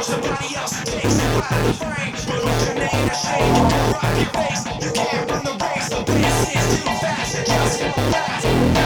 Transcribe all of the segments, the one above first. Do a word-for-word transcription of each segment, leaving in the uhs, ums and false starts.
Somebody else takes you out of the frame. But with your name to shame, you can rock your face. You can't run the race. The pace is too fast. It just won't last.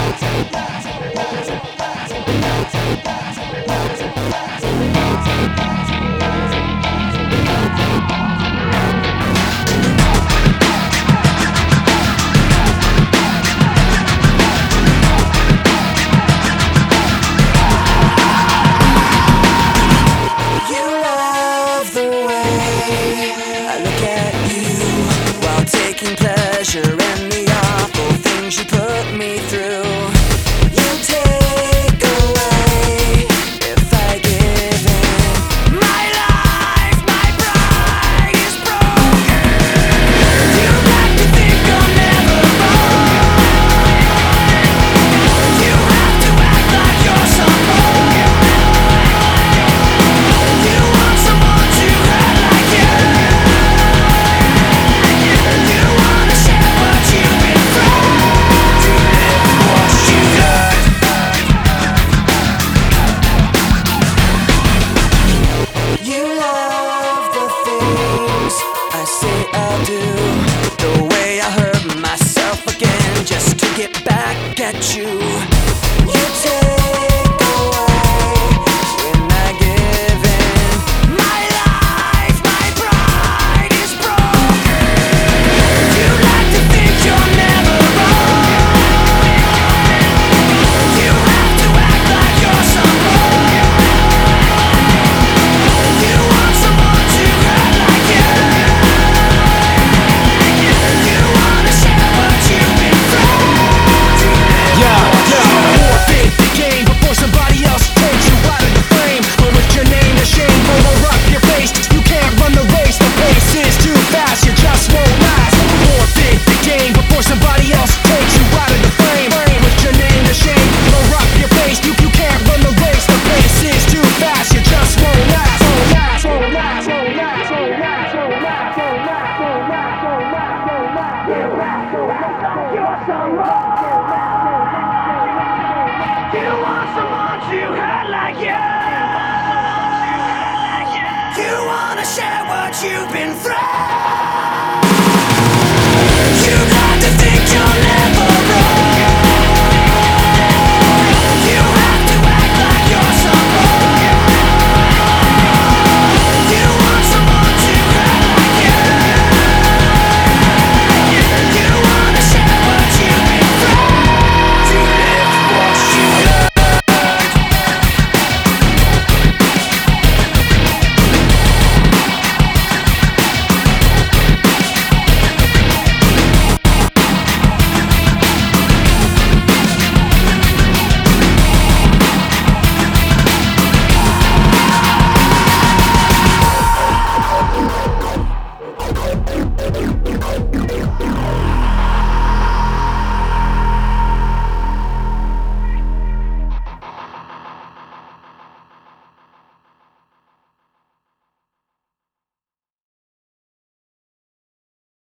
You love the way I look at you while taking pleasure in the awful things you put me through. You take away if I give in. My life, my pride is broken. You like to think I'm never wrong. You have to act like you're someone. You want someone to hurt like you. You wanna share what you've been through. To live what you learned. You love the things I say I'll do. The way I hurt myself again just to get back at you. You take away when I give in. My life, my pride is broken. You like to think you're never wrong. You have to act like you're someone. You want someone to hurt like you. You wanna share what you've been through. Yeah, yeah. Forfeit the game before somebody else takes you out of the frame. But with your name to shame, roll up your face. You can't run the race. The pace is too fast. You just won't last. Forfeit the game before somebody else takes you out of the frame. With your name to shame, roll up your face. You you can't run the race. The pace is too fast. You just won't last. Won't last. Won't last. Won't last. Won't last. Won't last. Won't last. Won't last. Won't last. Won't last. You have to act like you're someone. You want someone to hurt like you. You wanna share what you've been through.